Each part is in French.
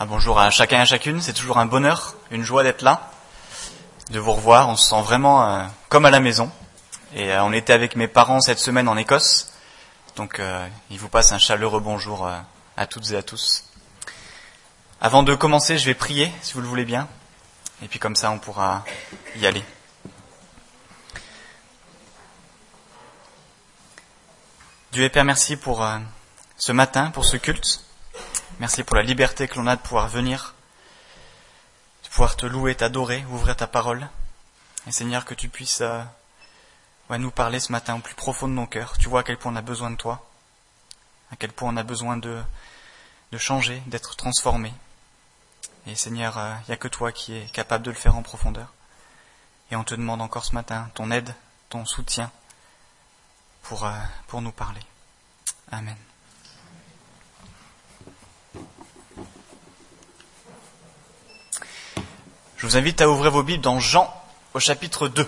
Bonjour à chacun et à chacune, c'est toujours un bonheur, une joie d'être là, de vous revoir. On se sent vraiment comme à la maison. Et on était avec mes parents cette semaine en Écosse, donc ils vous passent un chaleureux bonjour à toutes et à tous. Avant de commencer, je vais prier, si vous le voulez bien, et puis comme ça on pourra y aller. Dieu et Père, merci pour ce matin, pour ce culte. Merci pour la liberté que l'on a de pouvoir venir, de pouvoir te louer, t'adorer, ouvrir ta parole. Et Seigneur, que tu puisses nous parler ce matin au plus profond de nos cœurs. Tu vois à quel point on a besoin de toi, à quel point on a besoin de changer, d'être transformé. Et Seigneur, il n'y a que toi qui es capable de le faire en profondeur. Et on te demande encore ce matin ton aide, ton soutien pour nous parler. Amen. Je vous invite à ouvrir vos Bibles dans Jean au chapitre 2.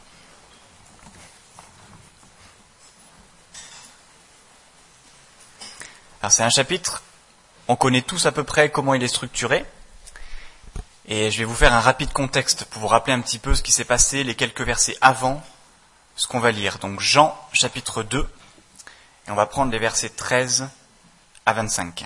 Alors c'est un chapitre, on connaît tous à peu près comment il est structuré, et je vais vous faire un rapide contexte pour vous rappeler un petit peu ce qui s'est passé les quelques versets avant ce qu'on va lire. Donc Jean chapitre 2, et on va prendre les versets 13 à 25.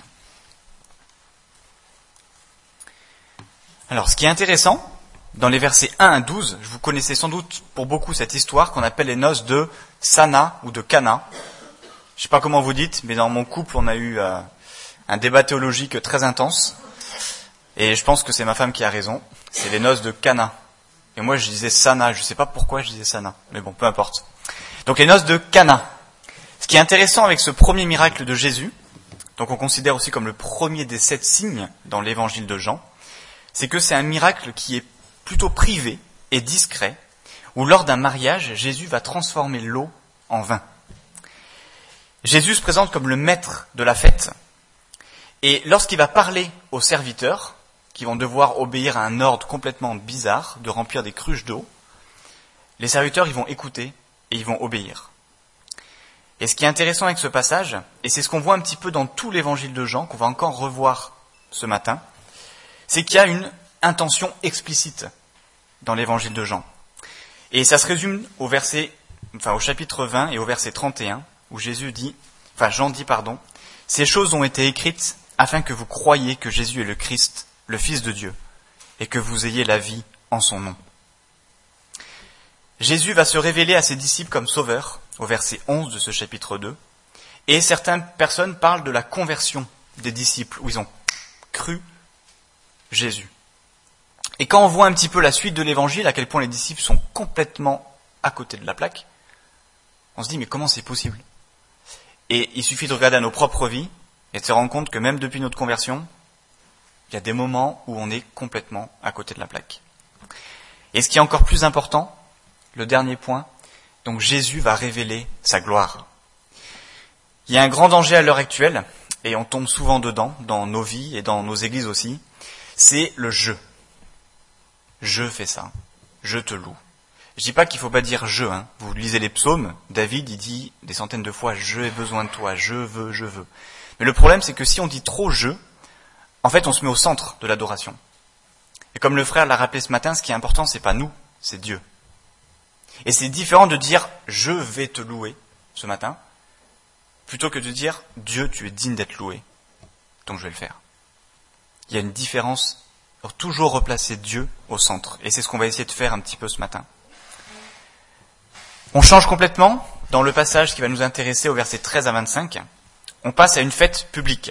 Alors, ce qui est intéressant, dans les versets 1 à 12, vous connaissez sans doute pour beaucoup cette histoire qu'on appelle les noces de Cana ou de Cana. Je ne sais pas comment vous dites, mais dans mon couple, on a eu un débat théologique très intense. Et je pense que c'est ma femme qui a raison. C'est les noces de Cana. Et moi, je disais Sana. Je ne sais pas pourquoi je disais Sana. Mais bon, peu importe. Donc, les noces de Cana. Ce qui est intéressant avec ce premier miracle de Jésus, donc on considère aussi comme le premier des 7 signes dans l'évangile de Jean, c'est que c'est un miracle qui est plutôt privé et discret, où lors d'un mariage, Jésus va transformer l'eau en vin. Jésus se présente comme le maître de la fête, et lorsqu'il va parler aux serviteurs, qui vont devoir obéir à un ordre complètement bizarre, de remplir des cruches d'eau, les serviteurs ils vont écouter et ils vont obéir. Et ce qui est intéressant avec ce passage, et c'est ce qu'on voit un petit peu dans tout l'évangile de Jean, qu'on va encore revoir ce matin, c'est qu'il y a une intention explicite dans l'évangile de Jean. Et ça se résume au chapitre 20 et au verset 31, où Jean dit, ces choses ont été écrites afin que vous croyiez que Jésus est le Christ, le Fils de Dieu, et que vous ayez la vie en son nom. Jésus va se révéler à ses disciples comme sauveur, au verset 11 de ce chapitre 2, et certaines personnes parlent de la conversion des disciples, où ils ont cru Jésus. Et quand on voit un petit peu la suite de l'évangile, à quel point les disciples sont complètement à côté de la plaque, on se dit mais comment c'est possible ? Et il suffit de regarder à nos propres vies et de se rendre compte que même depuis notre conversion, il y a des moments où on est complètement à côté de la plaque. Et ce qui est encore plus important, le dernier point, donc Jésus va révéler sa gloire. Il y a un grand danger à l'heure actuelle, et on tombe souvent dedans, dans nos vies et dans nos églises aussi, c'est le « je ». Je fais ça. Je te loue. Je dis pas qu'il faut pas dire « je ». Vous lisez les psaumes, David, il dit des centaines de fois « je ai besoin de toi, je veux, je veux ». Mais le problème, c'est que si on dit trop « je », en fait, on se met au centre de l'adoration. Et comme le frère l'a rappelé ce matin, ce qui est important, c'est pas nous, c'est Dieu. Et c'est différent de dire « je vais te louer » ce matin, plutôt que de dire « Dieu, tu es digne d'être loué, donc je vais le faire ». Il y a une différence pour toujours replacer Dieu au centre. Et c'est ce qu'on va essayer de faire un petit peu ce matin. On change complètement dans le passage qui va nous intéresser au verset 13 à 25. On passe à une fête publique.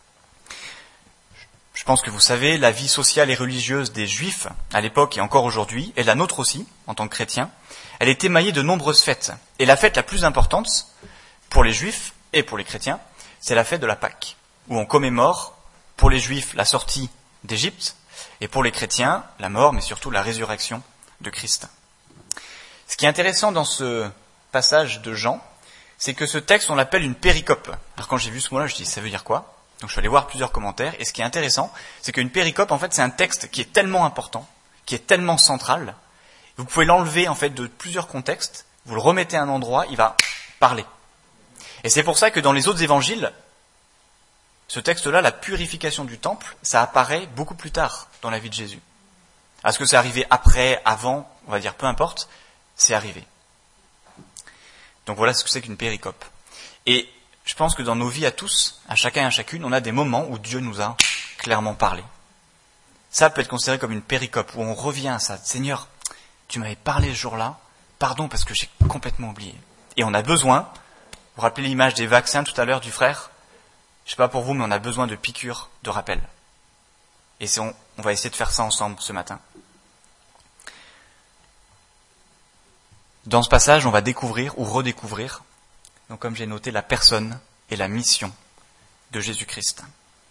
Je pense que vous savez, la vie sociale et religieuse des Juifs, à l'époque et encore aujourd'hui, et la nôtre aussi, en tant que chrétiens, elle est émaillée de nombreuses fêtes. Et la fête la plus importante, pour les Juifs et pour les chrétiens, c'est la fête de la Pâque, où on commémore pour les Juifs, la sortie d'Égypte, et pour les chrétiens, la mort, mais surtout la résurrection de Christ. Ce qui est intéressant dans ce passage de Jean, c'est que ce texte, on l'appelle une péricope. Alors quand j'ai vu ce mot-là, je me suis dit, ça veut dire quoi ? Donc je suis allé voir plusieurs commentaires, et ce qui est intéressant, c'est qu'une péricope, en fait, c'est un texte qui est tellement important, qui est tellement central, vous pouvez l'enlever, en fait, de plusieurs contextes, vous le remettez à un endroit, il va parler. Et c'est pour ça que dans les autres évangiles, ce texte-là, la purification du temple, ça apparaît beaucoup plus tard dans la vie de Jésus. Est-ce que c'est arrivé après, avant, on va dire peu importe, c'est arrivé. Donc voilà ce que c'est qu'une péricope. Et je pense que dans nos vies à tous, à chacun et à chacune, on a des moments où Dieu nous a clairement parlé. Ça peut être considéré comme une péricope, où on revient à ça. Seigneur, tu m'avais parlé ce jour-là, pardon parce que j'ai complètement oublié. Et on a besoin, vous vous rappelez l'image des vaccins tout à l'heure du frère? Je sais pas pour vous, mais on a besoin de piqûres de rappel. Et on va essayer de faire ça ensemble ce matin. Dans ce passage, on va découvrir ou redécouvrir, donc comme j'ai noté, la personne et la mission de Jésus-Christ.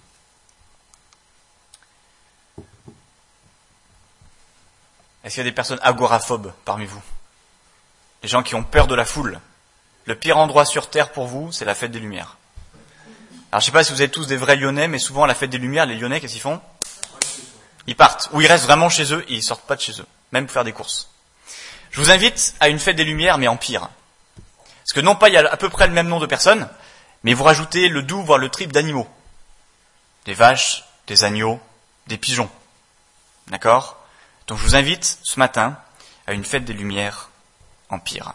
Est-ce qu'il y a des personnes agoraphobes parmi vous? Des gens qui ont peur de la foule. Le pire endroit sur Terre pour vous, c'est la fête des Lumières. Alors je sais pas si vous êtes tous des vrais Lyonnais, mais souvent à la fête des Lumières, les Lyonnais, qu'est-ce qu'ils font? Ils partent, ou ils restent vraiment chez eux et ils sortent pas de chez eux, même pour faire des courses. Je vous invite à une fête des Lumières, mais en pire. Parce que non pas il y a à peu près le même nombre de personnes, mais vous rajoutez le double, voire le triple d'animaux. Des vaches, des agneaux, des pigeons. D'accord? Donc je vous invite ce matin à une fête des Lumières en pire.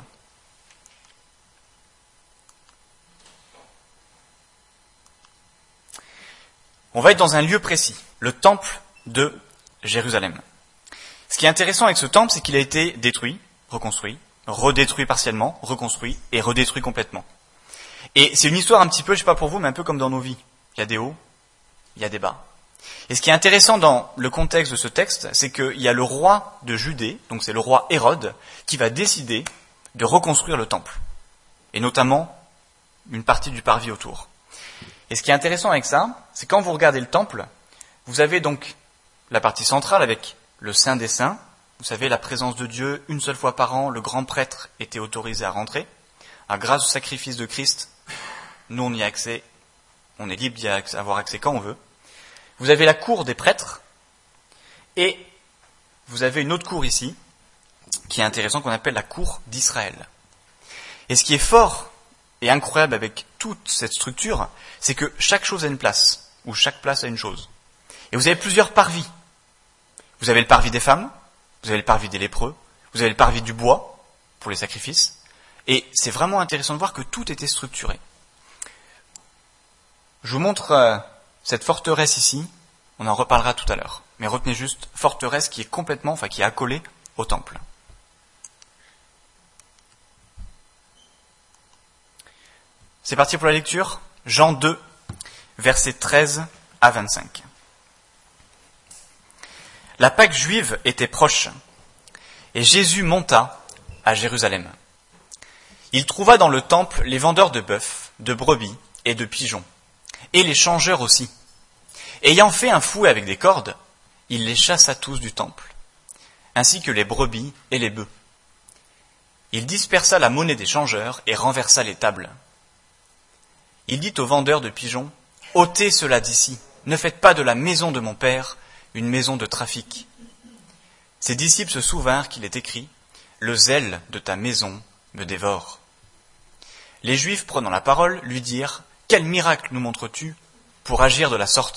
On va être dans un lieu précis, le temple de Jérusalem. Ce qui est intéressant avec ce temple, c'est qu'il a été détruit, reconstruit, redétruit partiellement, reconstruit et redétruit complètement. Et c'est une histoire un petit peu, je sais pas pour vous, mais un peu comme dans nos vies. Il y a des hauts, il y a des bas. Et ce qui est intéressant dans le contexte de ce texte, c'est qu'il y a le roi de Judée, donc c'est le roi Hérode, qui va décider de reconstruire le temple. Et notamment une partie du parvis autour. Et ce qui est intéressant avec ça, c'est quand vous regardez le temple, vous avez donc la partie centrale avec le Saint des Saints. Vous savez, la présence de Dieu, une seule fois par an, le grand prêtre était autorisé à rentrer. Alors, grâce au sacrifice de Christ, nous on y a accès, on est libre d'y avoir accès quand on veut. Vous avez la cour des prêtres, et vous avez une autre cour ici, qui est intéressante, qu'on appelle la cour d'Israël. Et ce qui est fort et incroyable avec toute cette structure, c'est que chaque chose a une place, ou chaque place a une chose. Et vous avez plusieurs parvis. Vous avez le parvis des femmes, vous avez le parvis des lépreux, vous avez le parvis du bois, pour les sacrifices, et c'est vraiment intéressant de voir que tout était structuré. Je vous montre cette forteresse ici, on en reparlera tout à l'heure. Mais retenez juste, forteresse qui est complètement, qui est accolée au temple. C'est parti pour la lecture. Jean 2, versets 13 à 25. La Pâque juive était proche, et Jésus monta à Jérusalem. Il trouva dans le temple les vendeurs de bœufs, de brebis et de pigeons, et les changeurs aussi. Ayant fait un fouet avec des cordes, il les chassa tous du temple, ainsi que les brebis et les bœufs. Il dispersa la monnaie des changeurs et renversa les tables. Il dit aux vendeurs de pigeons, « ôtez cela d'ici, ne faites pas de la maison de mon père une maison de trafic. » Ses disciples se souvinrent qu'il est écrit, « Le zèle de ta maison me dévore. » Les Juifs, prenant la parole, lui dirent, « Quel miracle nous montres-tu pour agir de la sorte ?»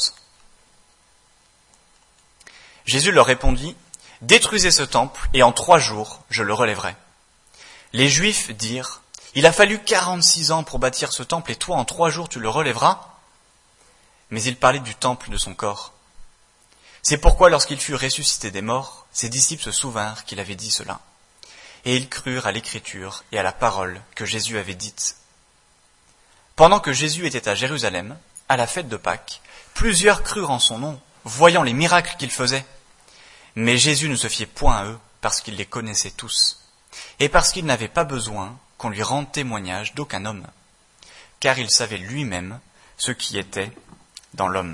Jésus leur répondit, « Détruisez ce temple, et en 3 jours, je le relèverai. » Les Juifs dirent, « Il a fallu 46 ans pour bâtir ce temple, et toi, en 3 jours, tu le relèveras ?» Mais il parlait du temple de son corps. C'est pourquoi, lorsqu'il fut ressuscité des morts, ses disciples se souvinrent qu'il avait dit cela. Et ils crurent à l'écriture et à la parole que Jésus avait dite. Pendant que Jésus était à Jérusalem, à la fête de Pâques, plusieurs crurent en son nom, voyant les miracles qu'il faisait. Mais Jésus ne se fiait point à eux, parce qu'il les connaissait tous, et parce qu'il n'avait pas besoin qu'on lui rende témoignage d'aucun homme, car il savait lui-même ce qui était dans l'homme.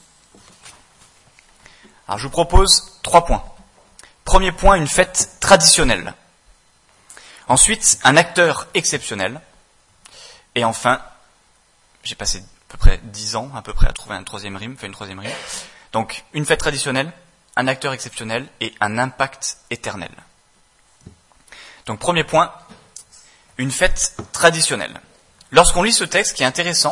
Alors je vous propose 3 points. Premier point, une fête traditionnelle. Ensuite, un acteur exceptionnel. Et enfin, j'ai passé à peu près 10 ans à trouver une troisième rime. Donc, une fête traditionnelle, un acteur exceptionnel et un impact éternel. Donc, premier point, une fête traditionnelle. Lorsqu'on lit ce texte, ce qui est intéressant,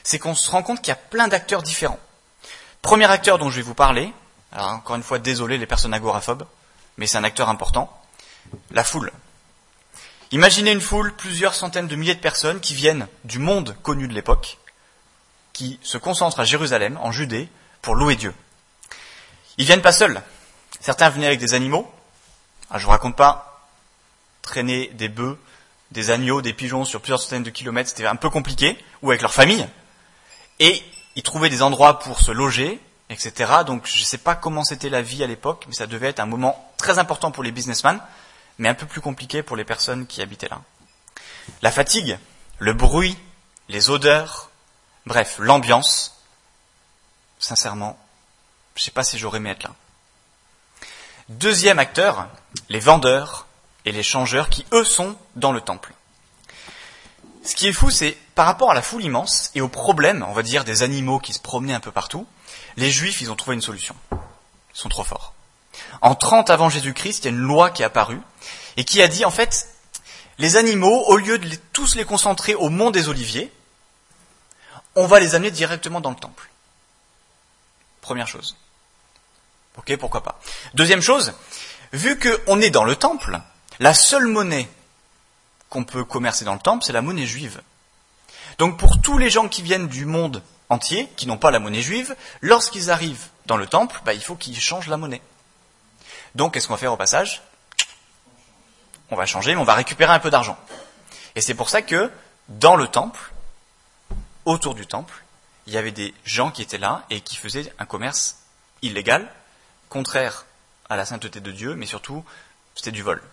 c'est qu'on se rend compte qu'il y a plein d'acteurs différents. Premier acteur dont je vais vous parler, alors encore une fois, désolé les personnes agoraphobes, mais c'est un acteur important, la foule. Imaginez une foule, plusieurs centaines de milliers de personnes qui viennent du monde connu de l'époque, qui se concentrent à Jérusalem, en Judée, pour louer Dieu. Ils viennent pas seuls. Certains venaient avec des animaux. Alors, je vous raconte pas, traîner des bœufs, des agneaux, des pigeons sur plusieurs centaines de kilomètres, c'était un peu compliqué, ou avec leur famille. Et ils trouvaient des endroits pour se loger, etc. Donc je ne sais pas comment c'était la vie à l'époque, mais ça devait être un moment très important pour les businessmen, mais un peu plus compliqué pour les personnes qui habitaient là. La fatigue, le bruit, les odeurs, bref, l'ambiance, sincèrement, je ne sais pas si j'aurais aimé être là. Deuxième acteur, les vendeurs et les changeurs qui, eux, sont dans le temple. Ce qui est fou, c'est par rapport à la foule immense et aux problèmes, on va dire, des animaux qui se promenaient un peu partout, les Juifs, ils ont trouvé une solution. Ils sont trop forts. En 30 avant Jésus-Christ, il y a une loi qui est apparue et qui a dit, en fait, les animaux, au lieu de tous les concentrer au mont des Oliviers, on va les amener directement dans le temple. Première chose. Ok, pourquoi pas. Deuxième chose, vu qu'on est dans le temple, la seule monnaie qu'on peut commercer dans le temple, c'est la monnaie juive. Donc pour tous les gens qui viennent du monde entier, qui n'ont pas la monnaie juive, lorsqu'ils arrivent dans le temple, il faut qu'ils changent la monnaie. Donc qu'est-ce qu'on va faire au passage ? On va changer, mais on va récupérer un peu d'argent. Et c'est pour ça que dans le temple, autour du temple, il y avait des gens qui étaient là et qui faisaient un commerce illégal, contraire à la sainteté de Dieu, mais surtout, c'était du vol.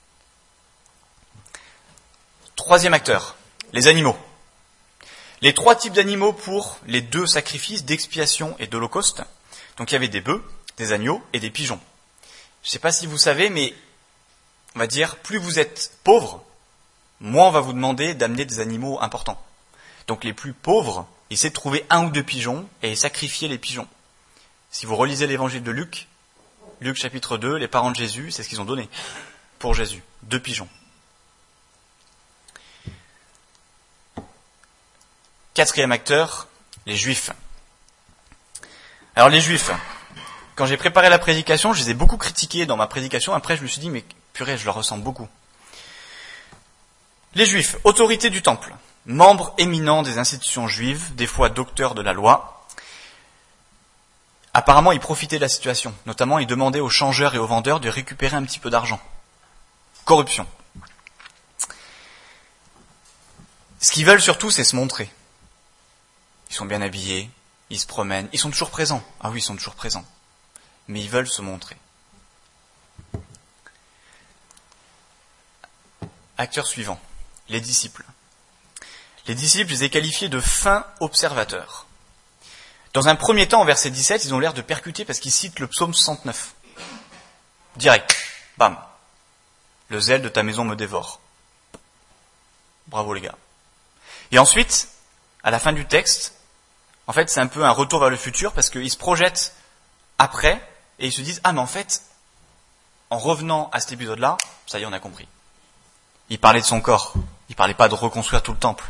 Troisième acteur, les animaux. Les trois types d'animaux pour les deux sacrifices d'expiation et d'holocauste. Donc il y avait des bœufs, des agneaux et des pigeons. Je ne sais pas si vous savez, mais on va dire, plus vous êtes pauvre, moins on va vous demander d'amener des animaux importants. Donc les plus pauvres, essaient de trouver un ou deux pigeons et sacrifier les pigeons. Si vous relisez l'évangile de Luc, Luc chapitre 2, les parents de Jésus, c'est ce qu'ils ont donné pour Jésus, 2 pigeons. Quatrième acteur, les Juifs. Alors les Juifs, quand j'ai préparé la prédication, je les ai beaucoup critiqués dans ma prédication. Après, je me suis dit, mais purée, je leur ressemble beaucoup. Les Juifs, autorité du temple, membres éminents des institutions juives, des fois docteurs de la loi. Apparemment, ils profitaient de la situation. Notamment, ils demandaient aux changeurs et aux vendeurs de récupérer un petit peu d'argent. Corruption. Ce qu'ils veulent surtout, c'est se montrer. Ils sont bien habillés, ils se promènent, ils sont toujours présents. Ah oui, ils sont toujours présents. Mais ils veulent se montrer. Acteur suivant, les disciples. Les disciples, je les ai qualifiés de fins observateurs. Dans un premier temps, en verset 17, ils ont l'air de percuter parce qu'ils citent le psaume 69. Direct. Bam. Le zèle de ta maison me dévore. Bravo les gars. Et ensuite, à la fin du texte, en fait, c'est un peu un retour vers le futur parce qu'ils se projettent après et ils se disent, ah mais en fait, en revenant à cet épisode-là, ça y est, on a compris. Il parlait de son corps. Il parlait pas de reconstruire tout le temple.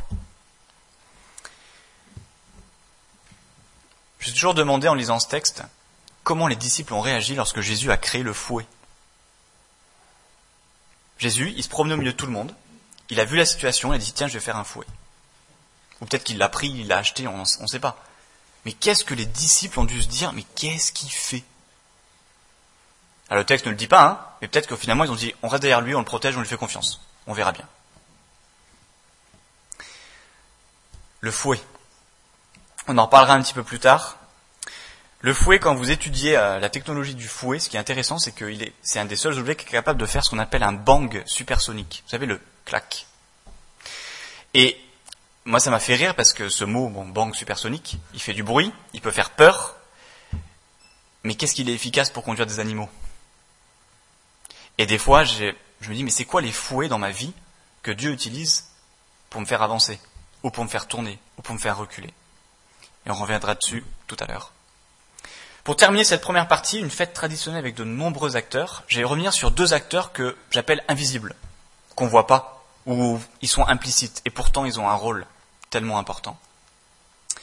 J'ai toujours demandé en lisant ce texte, comment les disciples ont réagi lorsque Jésus a créé le fouet. Jésus, il se promenait au milieu de tout le monde, il a vu la situation, il a dit, tiens, je vais faire un fouet. Ou peut-être qu'il l'a pris, il l'a acheté, on ne sait pas. Mais qu'est-ce que les disciples ont dû se dire, mais qu'est-ce qu'il fait ? Alors le texte ne le dit pas, mais peut-être que finalement ils ont dit, on reste derrière lui, on le protège, on lui fait confiance. On verra bien. Le fouet. On en reparlera un petit peu plus tard. Le fouet, quand vous étudiez la technologie du fouet, ce qui est intéressant, c'est que c'est un des seuls objets qui est capable de faire ce qu'on appelle un bang supersonique. Vous savez, le clac. Et moi, ça m'a fait rire parce que ce mot, bang supersonique, il fait du bruit, il peut faire peur, mais qu'est-ce qu'il est efficace pour conduire des animaux ? Et des fois, je me dis, mais c'est quoi les fouets dans ma vie que Dieu utilise pour me faire avancer, ou pour me faire tourner, ou pour me faire reculer ? Et on reviendra dessus tout à l'heure. Pour terminer cette première partie, une fête traditionnelle avec de nombreux acteurs, je vais revenir sur 2 acteurs que j'appelle invisibles, qu'on ne voit pas, ou ils sont implicites, et pourtant ils ont un rôle tellement important.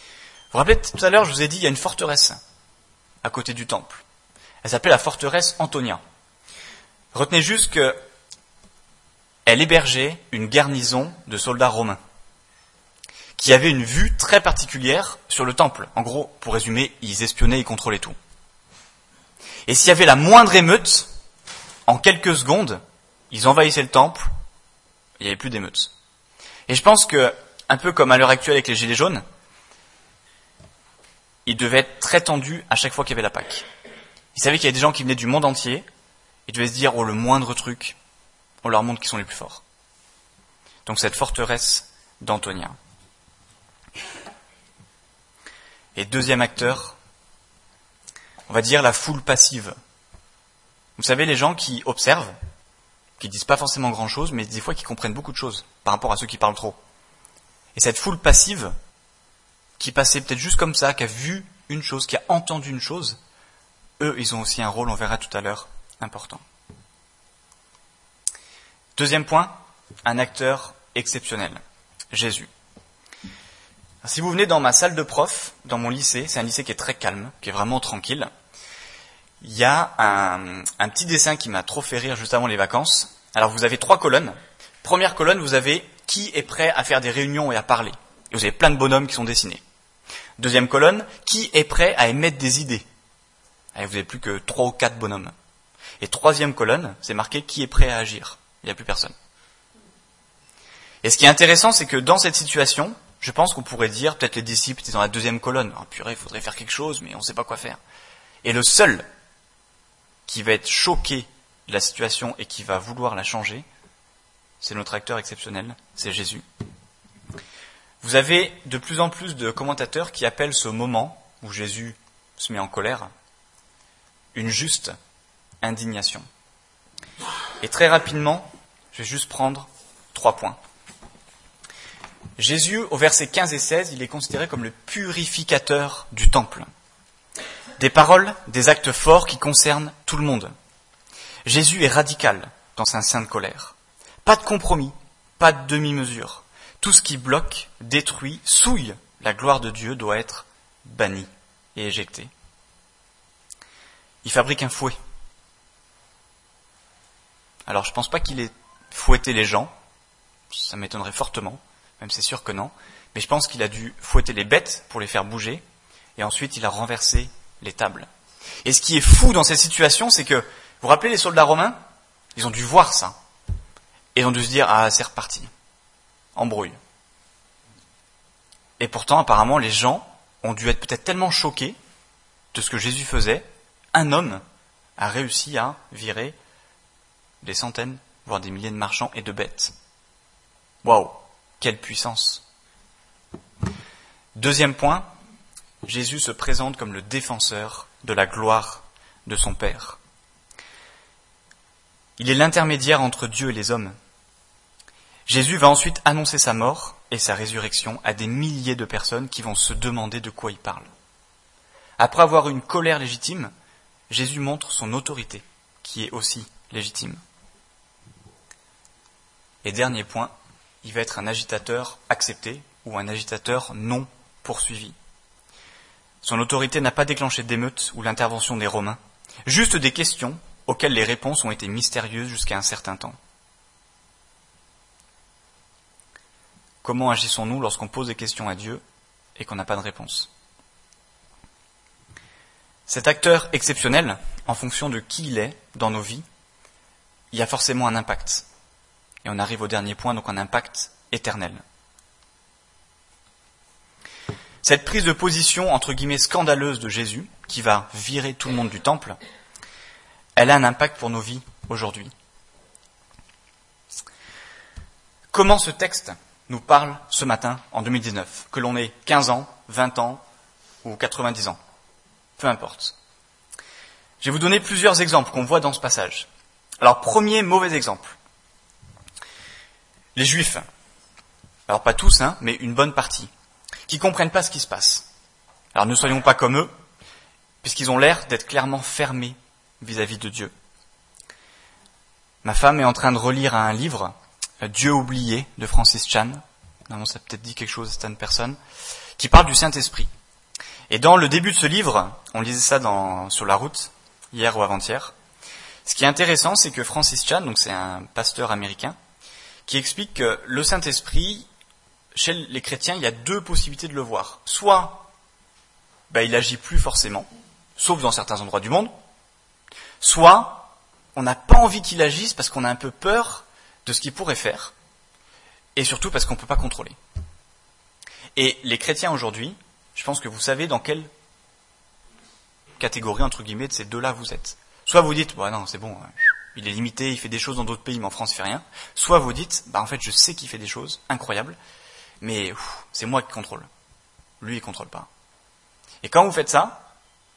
Vous vous rappelez, tout à l'heure, je vous ai dit, il y a une forteresse à côté du temple. Elle s'appelait la forteresse Antonia. Retenez juste qu'elle hébergeait une garnison de soldats romains qui avaient une vue très particulière sur le temple. En gros, pour résumer, ils espionnaient et contrôlaient tout. Et s'il y avait la moindre émeute, en quelques secondes, ils envahissaient le temple, il n'y avait plus d'émeute. Et je pense que, un peu comme à l'heure actuelle avec les gilets jaunes, ils devaient être très tendus à chaque fois qu'il y avait la Pâque. Ils savaient qu'il y avait des gens qui venaient du monde entier, ils devaient se dire, oh, le moindre truc, on leur montre qu'ils sont les plus forts. Donc cette forteresse d'Antonia. Et deuxième acteur, on va dire la foule passive. Vous savez, les gens qui observent, qui disent pas forcément grand-chose, mais des fois qui comprennent beaucoup de choses par rapport à ceux qui parlent trop. Et cette foule passive, qui passait peut-être juste comme ça, qui a vu une chose, qui a entendu une chose, eux, ils ont aussi un rôle, on verra tout à l'heure, important. Deuxième point, un acteur exceptionnel, Jésus. Alors, si vous venez dans ma salle de prof, dans mon lycée, c'est un lycée qui est très calme, qui est vraiment tranquille, il y a un petit dessin qui m'a trop fait rire juste avant les vacances. Alors vous avez 3 colonnes. Première colonne, vous avez qui est prêt à faire des réunions et à parler. Et vous avez plein de bonhommes qui sont dessinés. Deuxième colonne, qui est prêt à émettre des idées. Et vous n'avez plus que 3 ou 4 bonhommes. Et troisième colonne, c'est marqué qui est prêt à agir. Il n'y a plus personne. Et ce qui est intéressant, c'est que dans cette situation, je pense qu'on pourrait dire, peut-être les disciples étaient dans la deuxième colonne. Oh, purée, il faudrait faire quelque chose, mais on ne sait pas quoi faire. Et le seul qui va être choqué de la situation et qui va vouloir la changer, c'est notre acteur exceptionnel, c'est Jésus. Vous avez de plus en plus de commentateurs qui appellent ce moment où Jésus se met en colère une juste indignation. Et très rapidement, je vais juste prendre 3 points. Jésus, au verset 15 et 16, il est considéré comme le purificateur du temple. Des paroles, des actes forts qui concernent tout le monde. Jésus est radical dans sa sainte colère. Pas de compromis, pas de demi-mesure. Tout ce qui bloque, détruit, souille la gloire de Dieu doit être banni et éjecté. Il fabrique un fouet. Alors je ne pense pas qu'il ait fouetté les gens, ça m'étonnerait fortement, même c'est sûr que non, mais je pense qu'il a dû fouetter les bêtes pour les faire bouger, et ensuite il a renversé les tables. Et ce qui est fou dans cette situation, c'est que, vous vous rappelez les soldats romains ? Ils ont dû voir ça. Et ils ont dû se dire, ah, c'est reparti. Embrouille. Et pourtant, apparemment, les gens ont dû être peut-être tellement choqués de ce que Jésus faisait. Un homme a réussi à virer des centaines, voire des milliers de marchands et de bêtes. Waouh, quelle puissance. Deuxième point, Jésus se présente comme le défenseur de la gloire de son Père. Il est l'intermédiaire entre Dieu et les hommes. Jésus va ensuite annoncer sa mort et sa résurrection à des milliers de personnes qui vont se demander de quoi il parle. Après avoir une colère légitime, Jésus montre son autorité, qui est aussi légitime. Et dernier point, il va être un agitateur accepté ou un agitateur non poursuivi. Son autorité n'a pas déclenché d'émeutes ou l'intervention des Romains, juste des questions auxquelles les réponses ont été mystérieuses jusqu'à un certain temps. Comment agissons-nous lorsqu'on pose des questions à Dieu et qu'on n'a pas de réponse ? Cet acteur exceptionnel, en fonction de qui il est dans nos vies, il y a forcément un impact. Et on arrive au dernier point, donc un impact éternel. Cette prise de position, entre guillemets, scandaleuse de Jésus, qui va virer tout le monde du temple, elle a un impact pour nos vies aujourd'hui. Comment ce texte nous parle ce matin, en 2019, que l'on ait 15 ans, 20 ans ou 90 ans, peu importe. Je vais vous donner plusieurs exemples qu'on voit dans ce passage. Alors, premier mauvais exemple. Les Juifs, alors pas tous, mais une bonne partie, qui ne comprennent pas ce qui se passe. Alors ne soyons pas comme eux, puisqu'ils ont l'air d'être clairement fermés vis-à-vis de Dieu. Ma femme est en train de relire un livre, Dieu oublié, de Francis Chan. Non, ça a peut-être dit quelque chose à certaines personnes, qui parle du Saint-Esprit. Et dans le début de ce livre, on lisait ça sur la route, hier ou avant-hier, ce qui est intéressant, c'est que Francis Chan, donc c'est un pasteur américain, qui explique que le Saint-Esprit, chez les chrétiens, il y a deux possibilités de le voir. Soit, il agit plus forcément, sauf dans certains endroits du monde, soit, on n'a pas envie qu'il agisse parce qu'on a un peu peur de ce qu'il pourrait faire, et surtout parce qu'on ne peut pas contrôler. Et les chrétiens aujourd'hui, je pense que vous savez dans quelle catégorie, entre guillemets, de ces deux-là vous êtes. Soit vous dites, non, c'est bon, il est limité, il fait des choses dans d'autres pays, mais en France, il fait rien. Soit vous dites, en fait, je sais qu'il fait des choses incroyables, mais c'est moi qui contrôle. Lui, il contrôle pas. Et quand vous faites ça,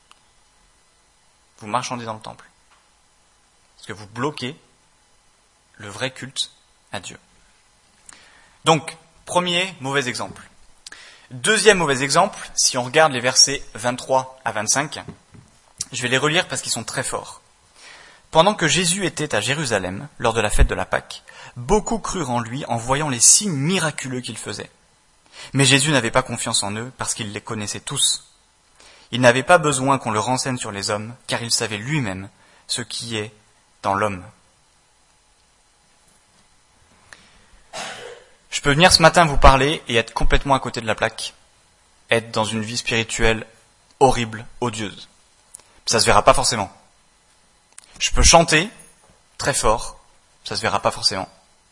vous marchandez dans le temple. Parce que vous bloquez le vrai culte à Dieu. Donc, premier mauvais exemple. Deuxième mauvais exemple, si on regarde les versets 23 à 25, je vais les relire parce qu'ils sont très forts. Pendant que Jésus était à Jérusalem, lors de la fête de la Pâque, beaucoup crurent en lui en voyant les signes miraculeux qu'il faisait. Mais Jésus n'avait pas confiance en eux parce qu'il les connaissait tous. Il n'avait pas besoin qu'on le renseigne sur les hommes, car il savait lui-même ce qui est dans l'homme. Je peux venir ce matin vous parler et être complètement à côté de la plaque, être dans une vie spirituelle horrible, odieuse. Ça se verra pas forcément. Je peux chanter très fort, ça se verra pas forcément.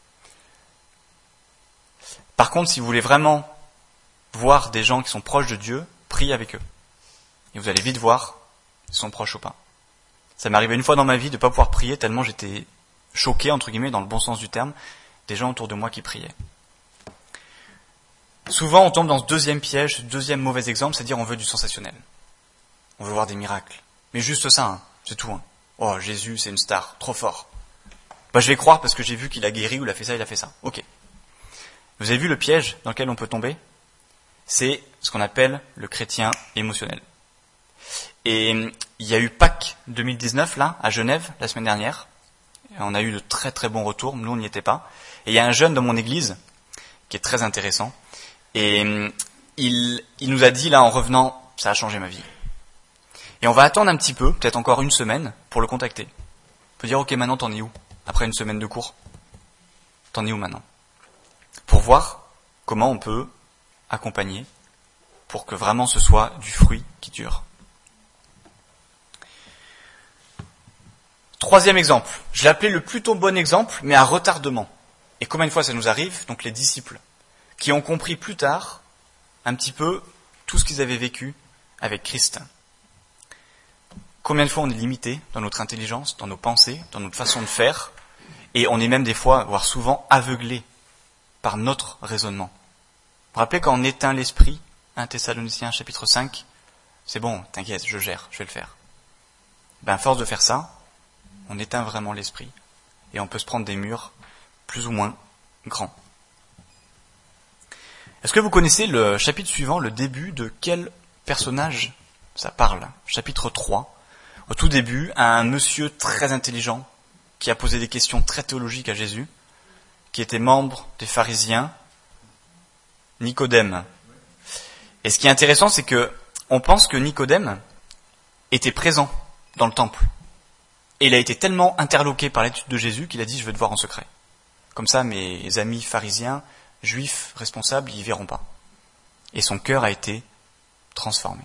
Par contre, si vous voulez vraiment voir des gens qui sont proches de Dieu, priez avec eux. Et vous allez vite voir s'ils sont proches ou pas. Ça m'est arrivé une fois dans ma vie de ne pas pouvoir prier tellement j'étais choqué, entre guillemets, dans le bon sens du terme, des gens autour de moi qui priaient. Souvent, on tombe dans ce deuxième piège, ce deuxième mauvais exemple, c'est-à-dire on veut du sensationnel. On veut voir des miracles. Mais juste ça, c'est tout. Oh, Jésus, c'est une star, trop fort. Je vais croire parce que j'ai vu qu'il a guéri ou il a fait ça. Ok. Vous avez vu le piège dans lequel on peut tomber ? C'est ce qu'on appelle le chrétien émotionnel. Et il y a eu Pâques 2019, là, à Genève, la semaine dernière. Et on a eu de très très bons retours, nous on n'y était pas. Et il y a un jeune dans mon église, qui est très intéressant, et il nous a dit, là, en revenant, ça a changé ma vie. Et on va attendre un petit peu, peut-être encore une semaine, pour le contacter. On peut dire, ok, maintenant t'en es où ? Après une semaine de cours, t'en es où maintenant ? Pour voir comment on peut accompagner, pour que vraiment ce soit du fruit qui dure. Troisième exemple, je l'ai appelé le plutôt bon exemple, mais à retardement. Et combien de fois ça nous arrive ? Donc les disciples, qui ont compris plus tard, un petit peu, tout ce qu'ils avaient vécu avec Christ. Combien de fois on est limité dans notre intelligence, dans nos pensées, dans notre façon de faire, et on est même des fois, voire souvent, aveuglé par notre raisonnement. Vous vous rappelez quand on éteint l'esprit, 1 Thessaloniciens chapitre 5, c'est bon, t'inquiète, je gère, je vais le faire. À force de faire ça, on éteint vraiment l'esprit, et on peut se prendre des murs plus ou moins grands. Est-ce que vous connaissez le chapitre suivant, le début de quel personnage ça parle ? Chapitre 3. Au tout début, un monsieur très intelligent qui a posé des questions très théologiques à Jésus, qui était membre des pharisiens, Nicodème. Et ce qui est intéressant, c'est que on pense que Nicodème était présent dans le temple. Et il a été tellement interloqué par l'étude de Jésus qu'il a dit « je veux te voir en secret ». Comme ça, mes amis pharisiens, juifs, responsables, ils verront pas. Et son cœur a été transformé.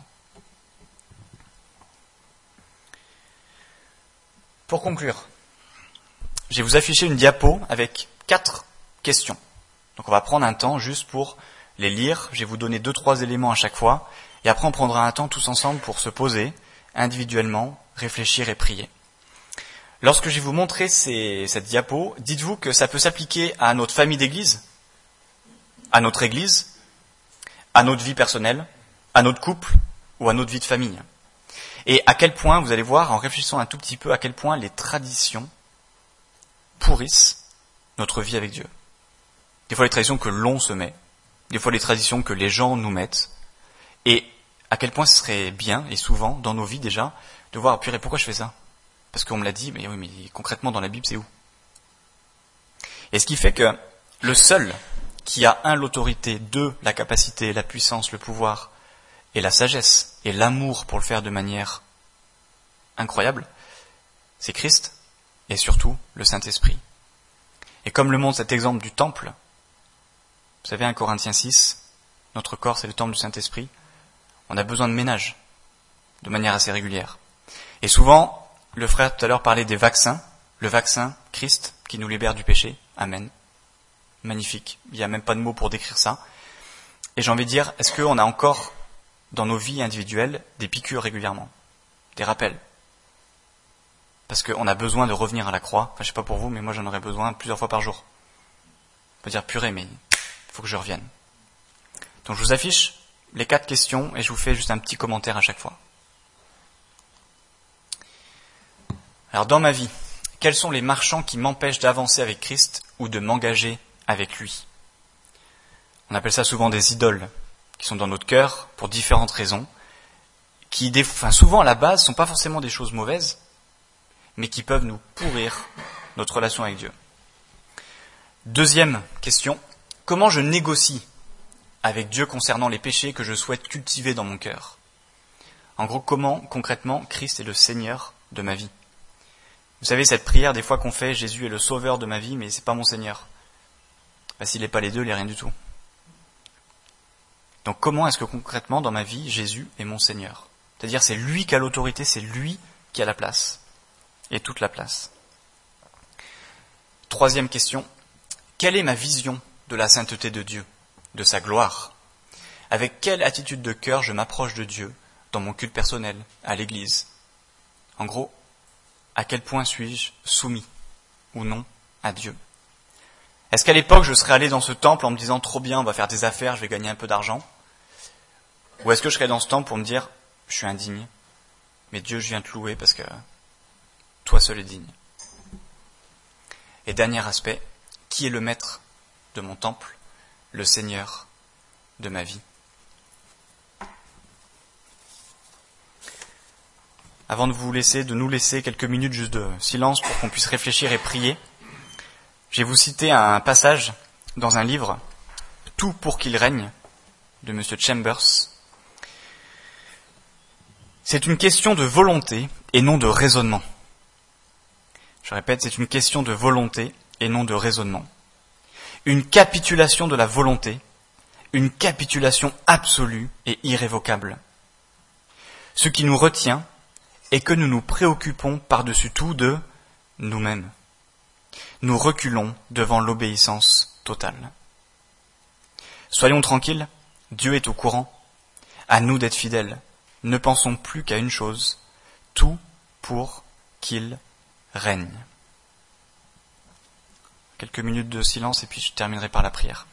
Pour conclure, je vais vous afficher une diapo avec 4 questions. Donc on va prendre un temps juste pour les lire. Je vais vous donner 2-3 éléments à chaque fois. Et après on prendra un temps tous ensemble pour se poser, individuellement, réfléchir et prier. Lorsque je vais vous montrer cette diapo, dites-vous que ça peut s'appliquer à notre famille d'église, à notre église, à notre vie personnelle, à notre couple ou à notre vie de famille. Et à quel point, vous allez voir, en réfléchissant un tout petit peu, à quel point les traditions pourrissent notre vie avec Dieu. Des fois les traditions que l'on se met, des fois les traditions que les gens nous mettent, et à quel point ce serait bien, et souvent, dans nos vies déjà, de voir, purée, pourquoi je fais ça ? Parce qu'on me l'a dit, mais oui, mais concrètement dans la Bible, c'est où ? Et ce qui fait que le seul qui a, 1, l'autorité, 2, la capacité, la puissance, le pouvoir, et la sagesse et l'amour pour le faire de manière incroyable, c'est Christ et surtout le Saint-Esprit. Et comme le montre cet exemple du temple, vous savez, 1 Corinthiens 6, notre corps c'est le temple du Saint-Esprit, on a besoin de ménage de manière assez régulière. Et souvent, le frère tout à l'heure parlait des vaccins, le vaccin Christ qui nous libère du péché, amen. Magnifique, il n'y a même pas de mots pour décrire ça. Et j'ai envie de dire, est-ce qu'on a encore dans nos vies individuelles des piqûres régulièrement, des rappels? Parce qu'on a besoin de revenir à la croix. Enfin, je sais pas pour vous, mais moi j'en aurais besoin plusieurs fois par jour. On peut dire purée, mais il faut que je revienne. Donc je vous affiche les 4 questions et je vous fais juste un petit commentaire à chaque fois. Alors dans ma vie, quels sont les marchands qui m'empêchent d'avancer avec Christ ou de m'engager avec lui? On appelle ça souvent des idoles qui sont dans notre cœur pour différentes raisons, qui souvent à la base ne sont pas forcément des choses mauvaises, mais qui peuvent nous pourrir notre relation avec Dieu. Deuxième question, comment je négocie avec Dieu concernant les péchés que je souhaite cultiver dans mon cœur? En gros, comment concrètement Christ est le Seigneur de ma vie? Vous savez, cette prière des fois qu'on fait, Jésus est le sauveur de ma vie, mais c'est pas mon Seigneur. S'il n'est pas les deux, il n'est rien du tout. Donc comment est-ce que concrètement dans ma vie, Jésus est mon Seigneur? C'est-à-dire c'est lui qui a l'autorité, c'est lui qui a la place. Et toute la place. Troisième question, quelle est ma vision de la sainteté de Dieu, de sa gloire? Avec quelle attitude de cœur je m'approche de Dieu dans mon culte personnel, à l'église? En gros, à quel point suis-je soumis ou non à Dieu? Est-ce qu'à l'époque je serais allé dans ce temple en me disant trop bien, on va faire des affaires, je vais gagner un peu d'argent? Ou est-ce que je serais dans ce temple pour me dire, je suis indigne, mais Dieu je viens te louer parce que toi seul est digne. Et dernier aspect, qui est le maître de mon temple, le Seigneur de ma vie? Avant de nous laisser quelques minutes juste de silence pour qu'on puisse réfléchir et prier, je vais vous citer un passage dans un livre, Tout pour qu'il règne, de M. Chambers. C'est une question de volonté et non de raisonnement. Je répète, c'est une question de volonté et non de raisonnement. Une capitulation de la volonté, une capitulation absolue et irrévocable. Ce qui nous retient est que nous nous préoccupons par-dessus tout de nous-mêmes. Nous reculons devant l'obéissance totale. Soyons tranquilles, Dieu est au courant. À nous d'être fidèles. Ne pensons plus qu'à une chose, tout pour qu'il règne. Quelques minutes de silence et puis je terminerai par la prière.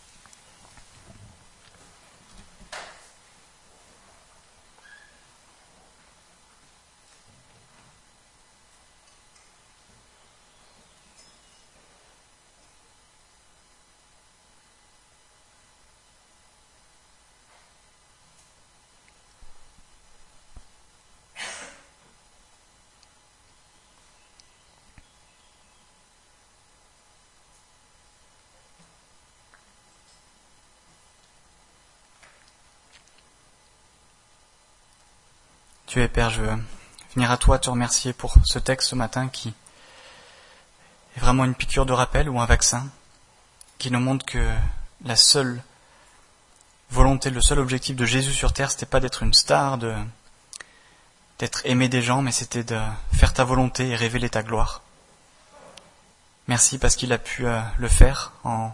Dieu et Père, je veux venir à toi te remercier pour ce texte ce matin qui est vraiment une piqûre de rappel ou un vaccin qui nous montre que la seule volonté, le seul objectif de Jésus sur terre, c'était pas d'être une star, d'être aimé des gens, mais c'était de faire ta volonté et révéler ta gloire. Merci parce qu'il a pu le faire en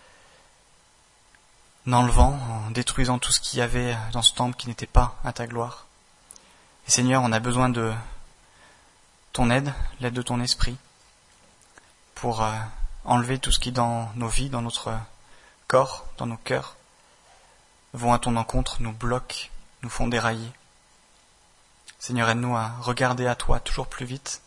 enlevant, en détruisant tout ce qu'il y avait dans ce temple qui n'était pas à ta gloire. Et Seigneur, on a besoin de ton aide, l'aide de ton esprit, pour enlever tout ce qui dans nos vies, dans notre corps, dans nos cœurs, vont à ton encontre, nous bloquent, nous font dérailler. Seigneur, aide-nous à regarder à toi toujours plus vite.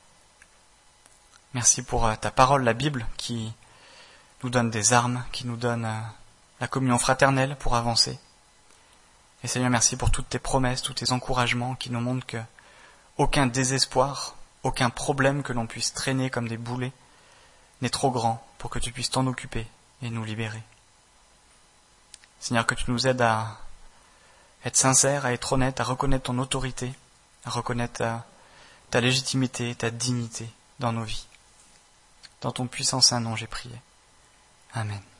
Merci pour ta parole, la Bible, qui nous donne des armes, qui nous donne la communion fraternelle pour avancer. Et Seigneur, merci pour toutes tes promesses, tous tes encouragements qui nous montrent que aucun désespoir, aucun problème que l'on puisse traîner comme des boulets n'est trop grand pour que tu puisses t'en occuper et nous libérer. Seigneur, que tu nous aides à être sincère, à être honnête, à reconnaître ton autorité, à reconnaître ta légitimité, ta dignité dans nos vies. Dans ton puissant saint nom, j'ai prié. Amen.